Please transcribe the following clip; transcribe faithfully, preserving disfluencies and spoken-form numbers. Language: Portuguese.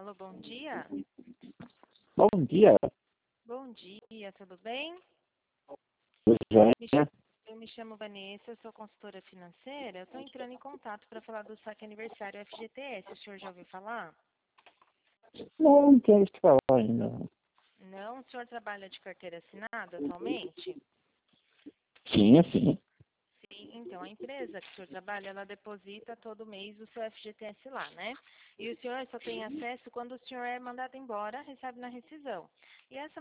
Alô, bom dia. Bom dia, Bom dia, tudo bem? José. Me ch- Eu me chamo Vanessa, eu sou consultora financeira. Eu estou entrando em contato para falar do saque aniversário F G T S. O senhor já ouviu falar? Não, não quero te falar ainda. Não? O senhor trabalha de carteira assinada atualmente? Sim, sim. Sim, então a empresa que o senhor trabalha, ela deposita todo mês o seu F G T S lá, né? E o senhor só tem acesso quando o senhor é mandado embora, recebe na rescisão. E essa